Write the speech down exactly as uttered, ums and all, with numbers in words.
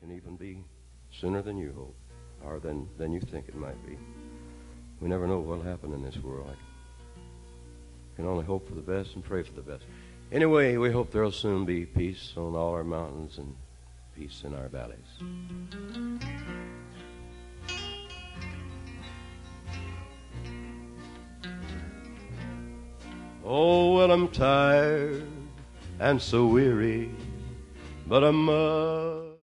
can even be sooner than you hope, or than, than you think it might be. We never know what'll happen in this world. I can only hope for the best and pray for the best. Anyway, we hope there'll soon be peace on all our mountains and peace in our valleys. Oh, well, I'm tired and so weary, but I must